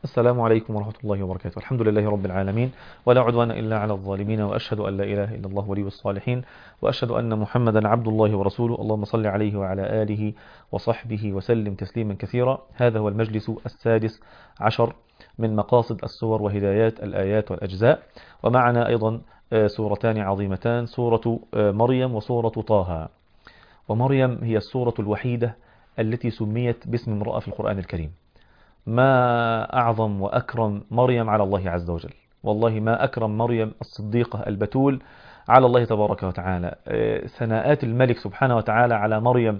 السلام عليكم ورحمة الله وبركاته. الحمد لله رب العالمين، ولا عدوان إلا على الظالمين، وأشهد أن لا إله إلا الله ولي الصالحين، وأشهد أن محمدا عبد الله ورسوله. اللهم صل عليه وعلى آله وصحبه وسلم تسليما كثيرا. هذا هو المجلس السادس عشر من مقاصد السور وهدايات الآيات والأجزاء، ومعنا أيضا سورتان عظيمتان، سورة مريم وسورة طه. ومريم هي السورة الوحيدة التي سميت باسم امرأة في القرآن الكريم. ما أعظم وأكرم مريم على الله عز وجل، والله ما أكرم مريم الصديقة البتول على الله تبارك وتعالى. ثناءات الملك سبحانه وتعالى على مريم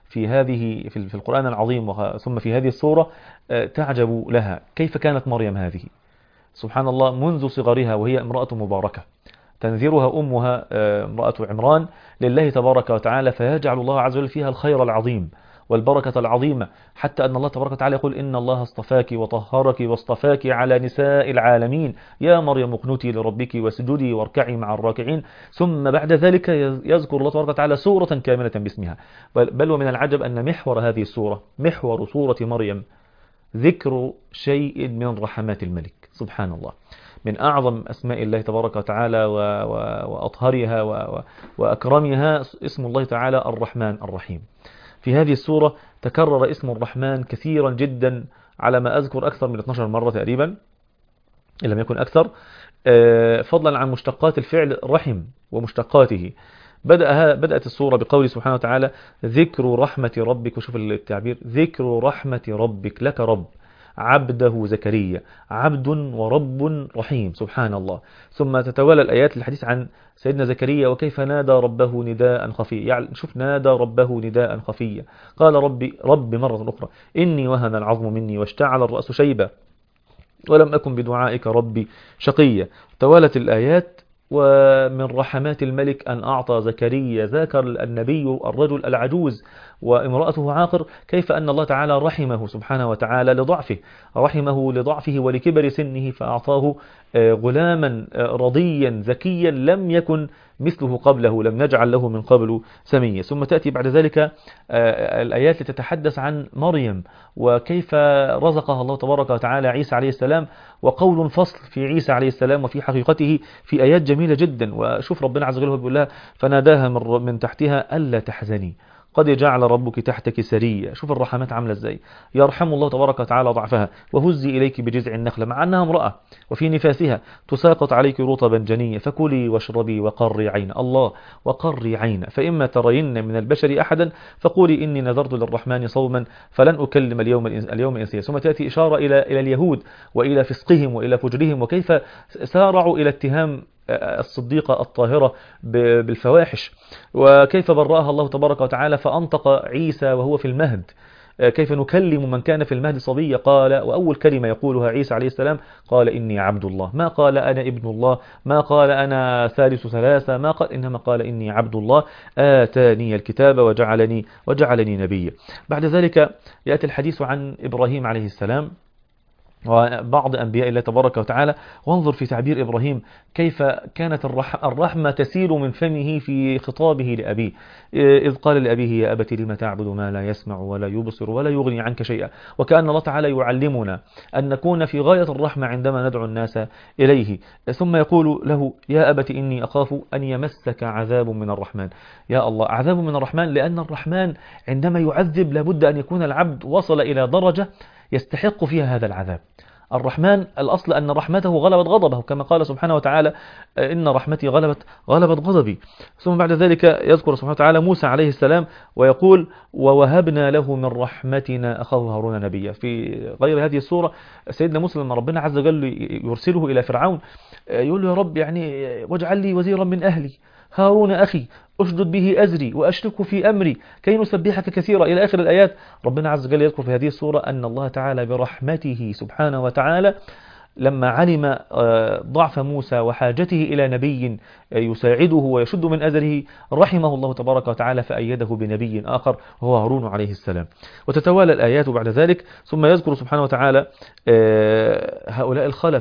في القرآن العظيم، ثم في هذه السورة تعجب لها. كيف كانت مريم هذه؟ سبحان الله، منذ صغرها وهي امرأة مباركة، تنذرها أمها امرأة عمران لله تبارك وتعالى، فيجعل الله عز وجل فيها الخير العظيم والبركة العظيمة، حتى أن الله تبارك وتعالى يقول: إن الله اصطفاك وطهرك واصطفاك على نساء العالمين، يا مريم اقنتي لربك واسجدي واركعي مع الراكعين. ثم بعد ذلك يذكر الله تبارك وتعالى سورة كاملة باسمها. بل ومن العجب أن محور هذه السورة، محور سورة مريم، ذكر شيء من رحمات الملك. سبحان الله، من أعظم أسماء الله تبارك وتعالى وأطهرها وأكرمها اسم الله تعالى الرحمن الرحيم. في هذه السورة تكرر اسم الرحمن كثيرا جدا، على ما أذكر أكثر من 12 مرة تقريبا إن لم يكن أكثر، فضلا عن مشتقات الفعل رحم ومشتقاته. بدأت السورة بقول سبحانه وتعالى: ذكر رحمة ربك. وشوف التعبير: ذكر رحمة ربك، لك رب، عبده زكريا، عبد ورب رحيم. سبحان الله. ثم تتوالى الآيات للحديث عن سيدنا زكريا وكيف نادى ربه نداء خفيا. يعني شوف، نادى ربه نداء خفيا، قال رب مرة أخرى: إني وهن العظم مني واشتعل الرأس شيبا ولم أكن بدعائك ربي شقيا. توالت الآيات. ومن رحمات الملك أن أعطى زكريا ذاك النبي الرجل العجوز وامرأته عاقر، كيف أن الله تعالى رحمه سبحانه وتعالى لضعفه، رحمه لضعفه ولكبر سنه، فأعطاه غلاما رضيا ذكيا لم يكن مثله قبله، لم نجعل له من قبل سميا. ثم تأتي بعد ذلك الآيات لتتحدث عن مريم وكيف رزقها الله تبارك وتعالى عيسى عليه السلام، وقول فصل في عيسى عليه السلام وفي حقيقته في آيات جميلة جدا. وشوف ربنا عز وجل بيقول لها: فناداها من تحتها ألا تحزني قد جعل ربك تحتك سريا. شوف الرحمات عاملة ازاي، يرحم الله تبارك وتعالى ضعفها. وهزي إليك بجذع النخلة، مع أنها امرأة وفي نفاسها، تساقط عليك رطبا جنيا فكلي واشربي وقري عين الله وقري عين، فإما ترين من البشر أحدا فقولي إني نذرت للرحمن صوما فلن أكلم اليوم إنسيا. ثم تأتي إشارة إلى اليهود وإلى فسقهم وإلى فجرهم، وكيف سارعوا إلى اتهام الصديقة الطاهرة بالفواحش، وكيف برأها الله تبارك وتعالى فأنطق عيسى وهو في المهد. كيف نكلم من كان في المهد صبيا؟ قال، وأول كلمة يقولها عيسى عليه السلام: قال إني عبد الله. ما قال أنا ابن الله، ما قال أنا ثالث ثلاثة، ما قال، إنما قال إني عبد الله آتاني الكتاب وجعلني نبيا. بعد ذلك يأتي الحديث عن إبراهيم عليه السلام وبعض أنبياء الله تبارك وتعالى. وانظر في تعبير إبراهيم كيف كانت الرحمة تسيل من فمه في خطابه لأبيه، إذ قال لأبيه: يا أبت لم تعبد ما لا يسمع ولا يبصر ولا يغني عنك شيئا. وكأن الله تعالى يعلمنا أن نكون في غاية الرحمة عندما ندعو الناس إليه. ثم يقول له: يا أبت إني أخاف أن يمسك عذاب من الرحمن. يا الله، عذاب من الرحمن، لأن الرحمن عندما يعذب لابد أن يكون العبد وصل إلى درجة يستحق فيها هذا العذاب. الرحمن الأصل أن رحمته غلبت غضبه، كما قال سبحانه وتعالى: إن رحمتي غلبت غضبي. ثم بعد ذلك يذكر سبحانه وتعالى موسى عليه السلام ويقول: ووهبنا له من رحمتنا أخاه هارون نبيا. في غير هذه السورة سيدنا موسى لما ربنا عز وجل يرسله إلى فرعون يقول له: يا رب يعني واجعل لي وزيرا من أهلي، هارون أخي أشدد به أزري وأشركه في أمري كي نسبحك كثيرا، إلى آخر الآيات. ربنا عز وجل يذكر في هذه السورة أن الله تعالى برحمته سبحانه وتعالى لما علم ضعف موسى وحاجته إلى نبي يساعده ويشد من أزره، رحمه الله تبارك وتعالى فأيده بنبي آخر وهو هارون عليه السلام. وتتوالى الآيات بعد ذلك. ثم يذكر سبحانه وتعالى هؤلاء الخلف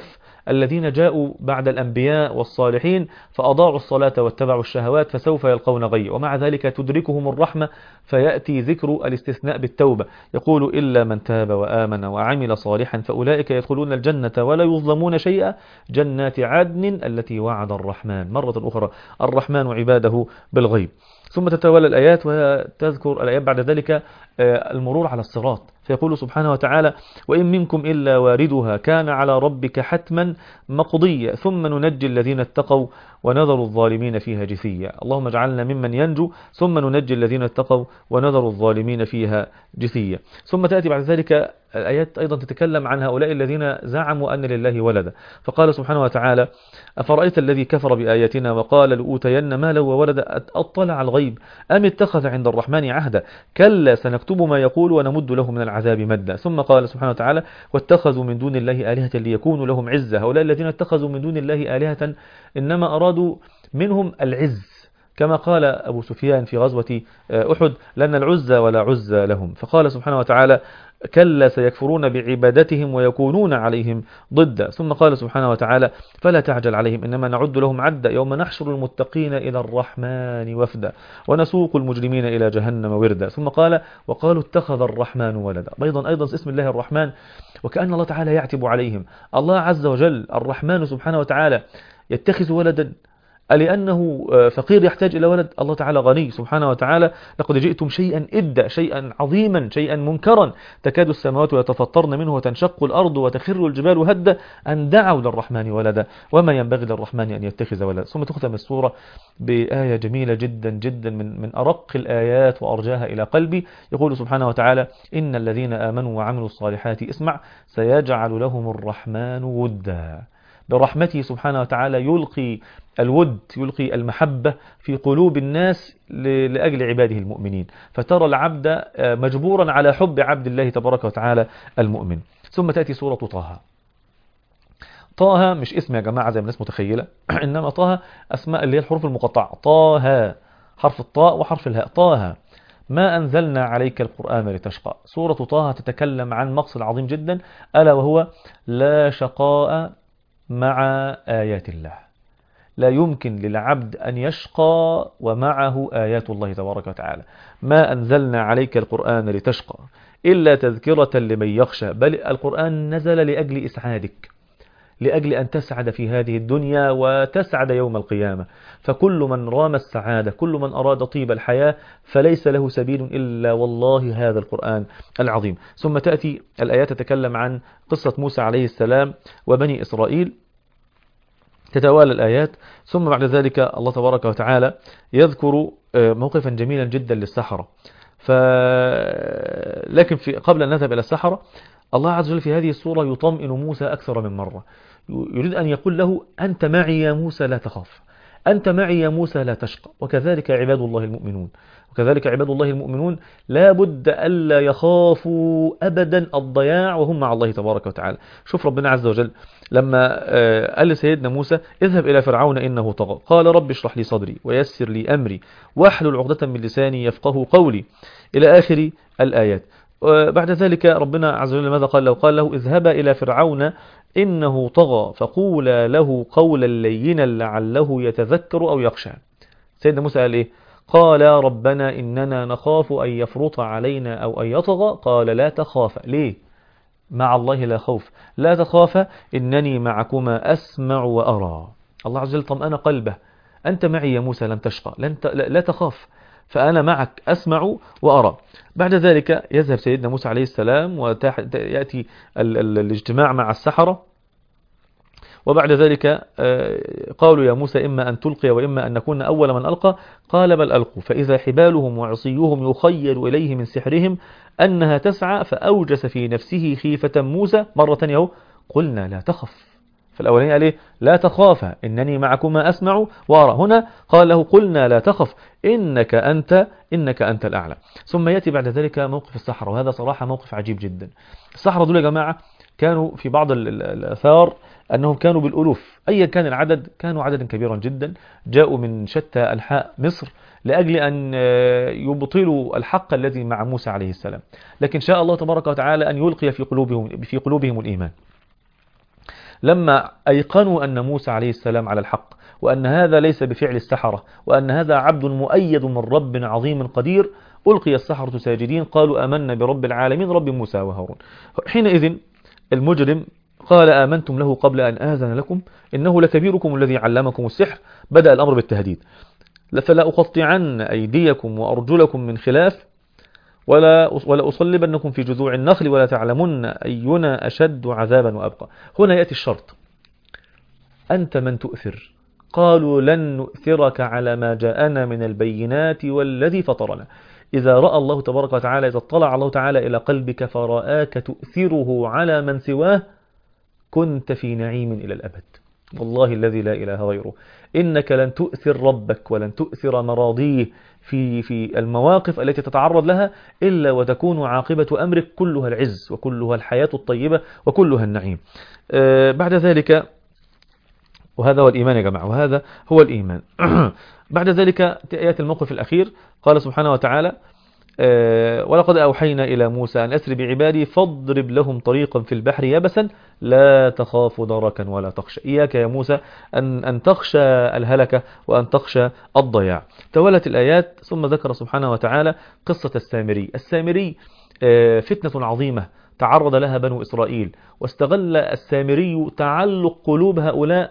الذين جاءوا بعد الأنبياء والصالحين فأضاعوا الصلاة واتبعوا الشهوات فسوف يلقون غي، ومع ذلك تدركهم الرحمة فيأتي ذكر الاستثناء بالتوبة، يقول إلا من تاب وآمن وعمل صالحا فأولئك يدخلون الجنة ولا يظلمون شيئا، جنات عدن التي وعد الرحمن مرة أخرى الرحمن عباده بالغيب. ثم تتوالى الآيات وتذكر الآيات بعد ذلك المرور على الصراط، فيقول سبحانه وتعالى وإن منكم إلا واردها كان على ربك حتما مقضيا ثم ننجي الذين اتقوا ونذر الظالمين فيها جثيا. اللهم اجعلنا ممن ينجو ثم ننجي الذين اتقوا ونذر الظالمين فيها جثيا. ثم تأتي بعد ذلك الآيات أيضا تتكلم عن هؤلاء الذين زعموا أن لله ولدا، فقال سبحانه وتعالى أفرأيت الذي كفر بآياتنا وقال لأوتين مالا وولدا أطلع الغيب أم اتخذ عند الرحمن عهدا كلا سنكتب ما يقول ونمد له من العذاب مدا. ثم قال سبحانه وتعالى واتخذوا من دون الله آلهة ليكونوا لهم عزة. هؤلاء الذين اتخذوا من دون الله آلهة إنما أرادوا منهم العز، كما قال أبو سفيان في غزوة أحد لأن العزة ولا عزة لهم. فقال سبحانه وتعالى كلا سيكفرون بعبادتهم ويكونون عليهم ضدا. ثم قال سبحانه وتعالى فلا تعجل عليهم إنما نعد لهم عدا يوم نحشر المتقين إلى الرحمن وفدا ونسوق المجرمين إلى جهنم وردا. ثم قال وقالوا اتخذ الرحمن ولدا. أيضا اسم الله الرحمن، وكأن الله تعالى يعتب عليهم. الله عز وجل الرحمن سبحانه وتعالى يتخذ ولدا لأنه فقير يحتاج إلى ولد؟ الله تعالى غني سبحانه وتعالى لقد جئتم شيئا إدا، شيئا عظيما، شيئا منكرا، تكاد السماوات يتفطرن منه وتنشق الأرض وتخر الجبال هدا أن دعوا للرحمن ولدا وما ينبغي للرحمن أن يتخذ ولدا. ثم تختم السورة بآية جميلة جدا جدا من أرق الآيات وأرجاها إلى قلبي، يقول سبحانه وتعالى إن الذين آمنوا وعملوا الصالحات اسمع سيجعل لهم الرحمن ودا. برحمته سبحانه وتعالى يلقي الود، يلقي المحبة في قلوب الناس لأجل عباده المؤمنين، فترى العبد مجبورا على حب عبد الله تبارك وتعالى المؤمن. ثم تأتي سورة طه. طه مش اسم يا جماعة زي ما الناس متخيلة، إنما طه أسماء اللي هي الحروف المقطعة، طه حرف الطاء وحرف الهاء، طه ما أنزلنا عليك القرآن لتشقى. سورة طه تتكلم عن مقصد عظيم جدا ألا وهو لا شقاء مع آيات الله. لا يمكن للعبد أن يشقى ومعه آيات الله تبارك وتعالى. ما أنزلنا عليك القرآن لتشقى إلا تذكرة لمن يخشى، بل القرآن نزل لأجل إسعادك، لأجل أن تسعد في هذه الدنيا وتسعد يوم القيامة. فكل من رام السعادة، كل من أراد طيب الحياة فليس له سبيل إلا والله هذا القرآن العظيم. ثم تأتي الآيات تتكلم عن قصة موسى عليه السلام وبني إسرائيل، تتوالى الآيات. ثم بعد ذلك الله تبارك وتعالى يذكر موقفا جميلا جدا للسحرة. لكن قبل أن نذهب إلى السحرة، الله عز وجل في هذه السورة يطمئن موسى أكثر من مرة، يريد أن يقول له أنت معي يا موسى لا تخاف، أنت معي يا موسى لا تشقى. وكذلك عباد الله المؤمنون، وكذلك عباد الله المؤمنون لا بد ألا يخافوا أبدا الضياع وهم مع الله تبارك وتعالى. شوف ربنا عز وجل لما قال لسيدنا موسى اذهب إلى فرعون إنه طغى قال رب اشرح لي صدري ويسر لي أمري واحلل عقدة من لساني يفقه قولي إلى آخر الآيات. بعد ذلك ربنا عز وجل ماذا قال له؟ قال له اذهبا إلى فرعون إنه طغى فقولا له قولا لينا لعله يتذكر أو يخشى. سيدنا موسى قال إيه؟ قال ربنا إننا نخاف أن يفرط علينا أو أن يطغى. قال لا تخاف. ليه؟ مع الله لا خوف. لا تخاف إنني معكما أسمع وأرى. الله عز وجل طمأن قلبه، أنت معي يا موسى لن تشقى، لا تخاف، فأنا معك أسمع وأرى. بعد ذلك يذهب سيدنا موسى عليه السلام ويأتي الاجتماع مع السحرة، وبعد ذلك قالوا يا موسى إما أن تلقي وإما أن نكون أول من ألقى. قال بل ألقوا فإذا حبالهم وعصيهم يخيل إليه من سحرهم أنها تسعى فأوجس في نفسه خيفة موسى. مرة ثانية قلنا لا تخف. فالأولين قال لا تخافا إنني معكما أسمع وأرى. هنا قال له قلنا لا تخف إنك أنت الأعلى. ثم يأتي بعد ذلك موقف السحرة، وهذا صراحة موقف عجيب جدا. السحرة دول يا جماعة كانوا في بعض الآثار أنهم كانوا بالألوف، أيا كان العدد كانوا عددا كبيرا جدا، جاءوا من شتى أنحاء مصر لأجل أن يبطلوا الحق الذي مع موسى عليه السلام، لكن شاء الله تبارك وتعالى أن يلقي في قلوبهم الإيمان. لما أيقنوا أن موسى عليه السلام على الحق، وأن هذا ليس بفعل السحرة، وأن هذا عبد مؤيد من رب عظيم قدير، ألقي السحرة ساجدين قالوا آمنا برب العالمين رب موسى وهارون. حينئذ المجرم قال آمنتم له قبل أن آذن لكم إنه لكبيركم الذي علمكم السحر. بدأ الأمر بالتهديد، فلا أقطعن أيديكم وأرجلكم من خلاف ولا أصلبنكم في جذوع النخل ولا تعلمن أينا أشد عذابا وأبقى. هنا يأتي الشرط، أنت من تؤثر؟ قالوا لن نؤثرك على ما جاءنا من البينات والذي فطرنا. إذا رأى الله تبارك وتعالى، إذا اطلع الله تعالى إلى قلبك فرآك تؤثره على من سواه، كنت في نعيم إلى الأبد. والله الذي لا إله غيره، إنك لن تؤثر ربك ولن تؤثر مراضيه في المواقف التي تتعرض لها إلا وتكون عاقبة أمرك كلها العز وكلها الحياة الطيبة وكلها النعيم. بعد ذلك، وهذا هو الإيمان يا جماعة، وهذا هو الإيمان. بعد ذلك يأتي الموقف الأخير، قال سبحانه وتعالى ولقد أوحينا إلى موسى أن أسر بعبادي فاضرب لهم طريقا في البحر يبسا لا تخاف دركا ولا تخشى. إياك يا موسى أن تخشى الهلكة وأن تخشى الضياع. تولت الآيات ثم ذكر سبحانه وتعالى قصة السامري. السامري فتنة عظيمة تعرض لها بنو إسرائيل، واستغل السامري تعلق قلوب هؤلاء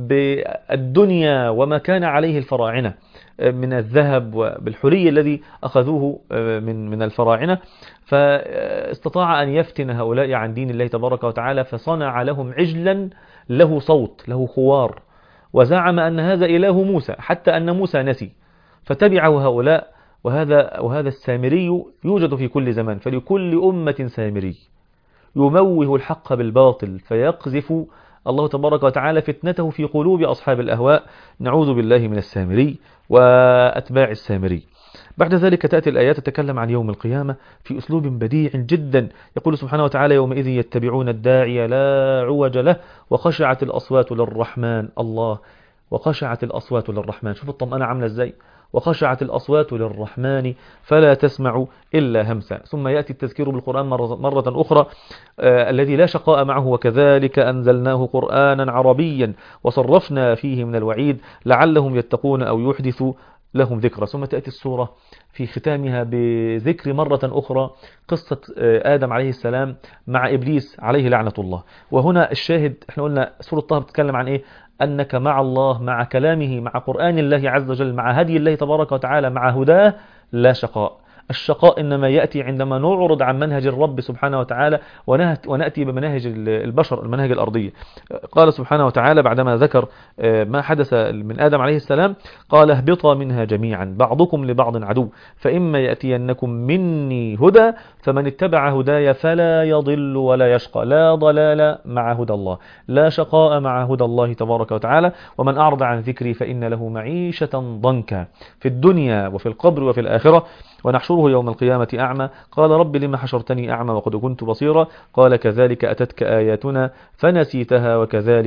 بالدنيا وما كان عليه الفراعنة من الذهب وبالحلي الذي أخذوه من الفراعنة، فاستطاع أن يفتن هؤلاء عن دين الله تبارك وتعالى، فصنع لهم عجلا له صوت له خوار، وزعم أن هذا إله موسى، حتى أن موسى نسي فتبعه هؤلاء. وهذا السامري يوجد في كل زمان، فلكل أمة سامري يموه الحق بالباطل فيقذف الله تبارك وتعالى فتنته في قلوب أصحاب الأهواء. نعوذ بالله من السامري وأتباع السامري. بعد ذلك تأتي الآيات تتكلم عن يوم القيامة في أسلوب بديع جدا. يقول سبحانه وتعالى يومئذ يتبعون الداعي لا عوج له وخشعت الأصوات للرحمن. الله، وخشعت الأصوات للرحمن. شوف الطمأنة عاملة ازاي، وخشعت الأصوات للرحمن فلا تسمع إلا همسا. ثم يأتي التذكير بالقرآن مرة أخرى الذي لا شقاء معه، وكذلك أنزلناه قرآنا عربيا وصرفنا فيه من الوعيد لعلهم يتقون أو يحدث لهم ذكرى. ثم تأتي السورة في ختامها بذكر مرة أخرى قصة آدم عليه السلام مع إبليس عليه لعنة الله. وهنا الشاهد، احنا قلنا سورة طه بتتكلم عن إيه؟ أنك مع الله، مع كلامه، مع قرآن الله عز وجل، مع هدي الله تبارك وتعالى، مع هداه، لا شقاء. الشقاء إنما يأتي عندما نعرض عن منهج الرب سبحانه وتعالى ونأتي بمناهج البشر، المناهج الأرضية. قال سبحانه وتعالى بعدما ذكر ما حدث من آدم عليه السلام، قال اهبطا منها جميعا بعضكم لبعض عدو فإما يأتينكم مني هدى فمن اتبع هداي فلا يضل ولا يشقى. لا ضلال مع هدى الله، لا شقاء مع هدى الله تبارك وتعالى. ومن أعرض عن ذكري فإن له معيشة ضنكا في الدنيا وفي القبر وفي الآخرة ونحشره يوم القيامة أعمى قال رب لما حشرتني أعمى وقد كنت بصيرا قال كذلك أتتك آياتنا فنسيتها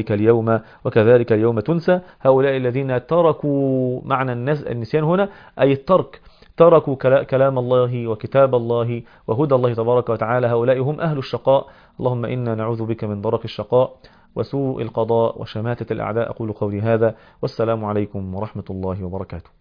وكذلك اليوم تنسى. هؤلاء الذين تركوا معنى النسيان هنا أي الترك، تركوا كلام الله وكتاب الله وهدى الله تبارك وتعالى، هؤلاء هم أهل الشقاء. اللهم إنا نعوذ بك من درك الشقاء وسوء القضاء وشماتة الأعداء. أقول قولي هذا والسلام عليكم ورحمة الله وبركاته.